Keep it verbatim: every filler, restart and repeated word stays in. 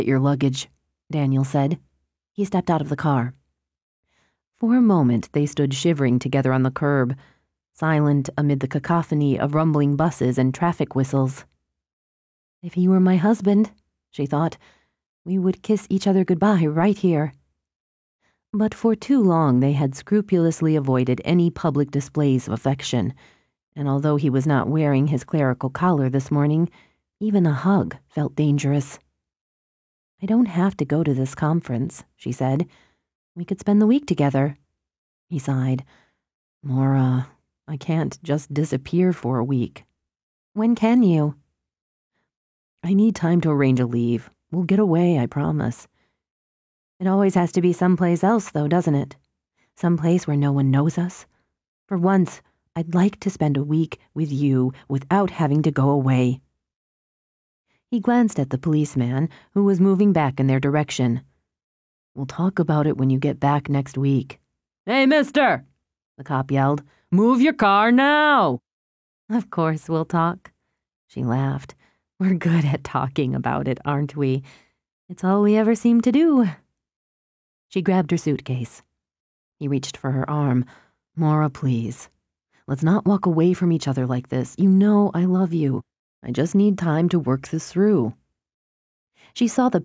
Get your luggage, Daniel said. He stepped out of the car. For a moment, they stood shivering together on the curb, silent amid the cacophony of rumbling buses and traffic whistles. If he were my husband, she thought, we would kiss each other goodbye right here. But for too long they had scrupulously avoided any public displays of affection, and although he was not wearing his clerical collar this morning, even a hug felt dangerous. I don't have to go to this conference, she said. We could spend the week together. He sighed. Maura, I can't just disappear for a week. When can you? I need time to arrange a leave. We'll get away, I promise. It always has to be someplace else, though, doesn't it? Someplace where no one knows us. For once, I'd like to spend a week with you without having to go away. He glanced at the policeman, who was moving back in their direction. We'll talk about it when you get back next week. Hey, mister, the cop yelled. Move your car now. Of course we'll talk. She laughed. We're good at talking about it, aren't we? It's all we ever seem to do. She grabbed her suitcase. He reached for her arm. Maura, please. Let's not walk away from each other like this. You know I love you. I just need time to work this through. She saw the